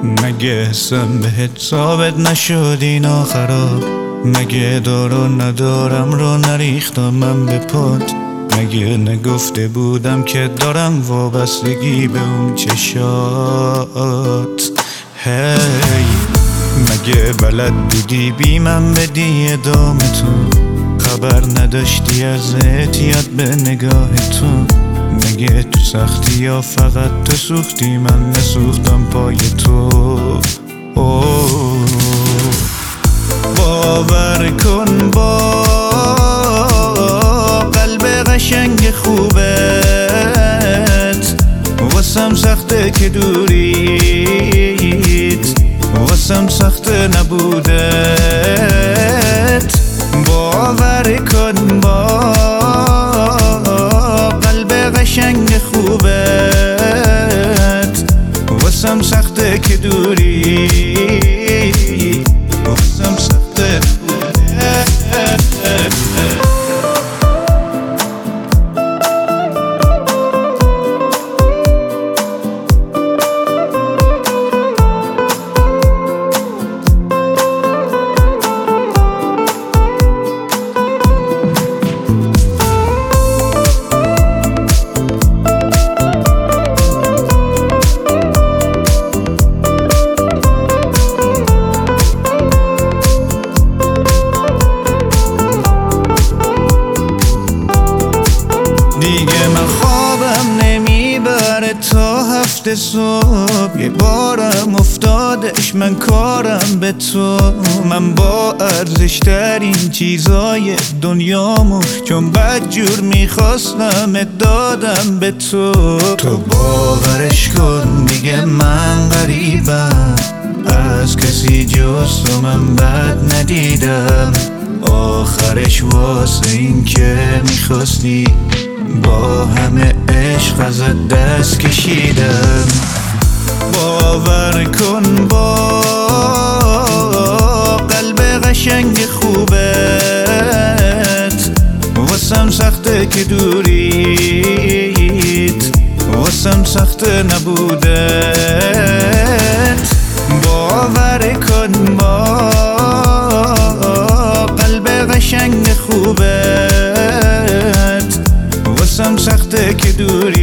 مگه حسم بهت ثابت نشد این آخرا؟ مگه دارو ندارم رو نریختم من به پات؟ مگه نگفته بودم که دارم وابستگی به اون چشات؟ هی مگه بلد بودی بی من بدی ادامه تو؟ خبر نداشتی از اعتیاد به نگاه تو؟ مگه تو سختی یا فقط تو سوختی من نسوختم پای تو؟ باور کن با قلب قشنگ خوبت واسم سخته که دوریت، واسم سخته نبودت. باور کن با قلب قشنگ خوبت واسم سخته که دوری، واسم سخته نبودت. دیگه من خوابم نمیبره تا هفته صبح، یه بارم افتادش من کارم به تو. من با ارزش ترین چیزای دنیامو چون بدجور میخواستم دادم به تو. تو باورش کن دیگه من غریبم، از کسی جز تو من بد ندیدم. آخرش واسه این که میخواستی با همه عشق ازت دست کشیدم. باور کن با قلب قشنگ خوبت واسم سخته که دوریت، واسم سخته نبودت. باور کن با قلب قشنگ خوبت واسم سخته که دوری.